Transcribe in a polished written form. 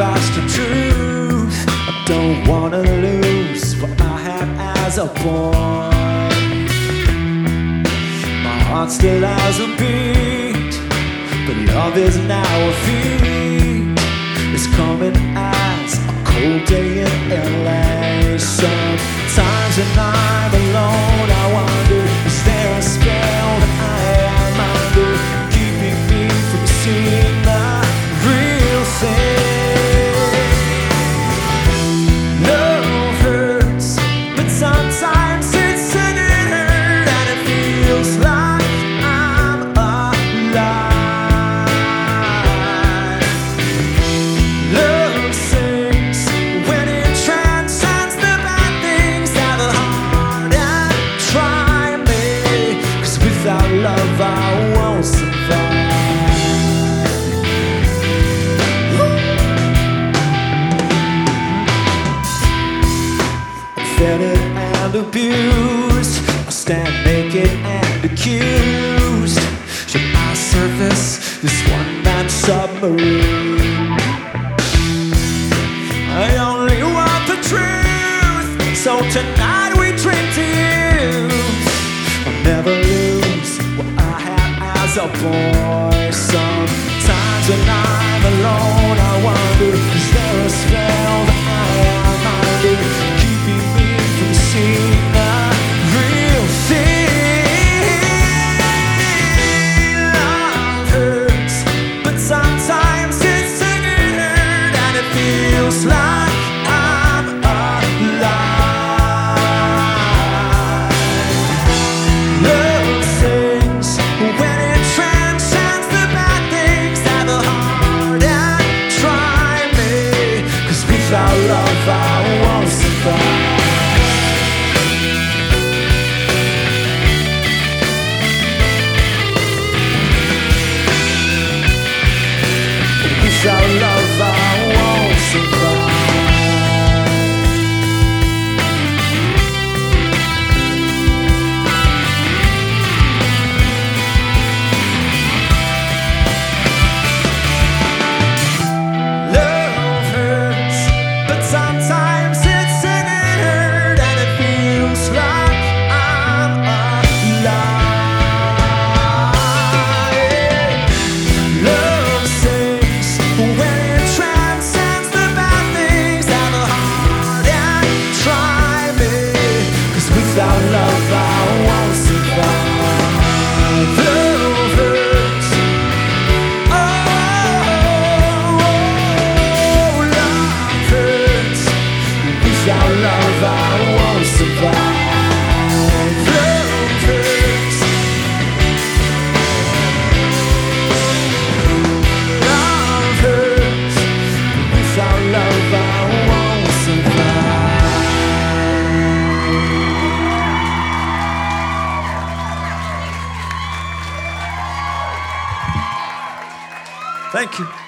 lost the truth. I don't wanna lose what I had as a boy. My heart still has a beat, but love is now a feat. It's coming as a cold day in LA. Sometimes when I'm alone, I wonder, is there a spell that I am under, keeping me from seeing the real thing? Love hurts, but sometimes it's hurt, and it feels like I'm alive. Love sings when it transcends the bad things that are hard and try me, 'cause without love I won't survive. Offended and abused, I stand naked and accused. Should I surface this one-man submarine? I only want the truth, so tonight we drink to you. I'll never lose what I had as a boy. Sometimes when I'm alone, I wonder, is there a spell that I am under, keeping me from seeing the real thing? Love hurts, but sometimes it's hurt, and it feels like I'm alive. Love sings when it transcends the bad things that are hard and try me, 'cause without love I won't survive. Without love I won't survive. Love hurts, but sometimes it's hurt, and it feels like I'm alive. Love sings when it transcends the bad things that are hard and try me, 'cause without love I won't survive. Love hurts, oh, love hurts. Without love I won't survive. Love hurts. Love hurts, without love I won't survive. Thank you.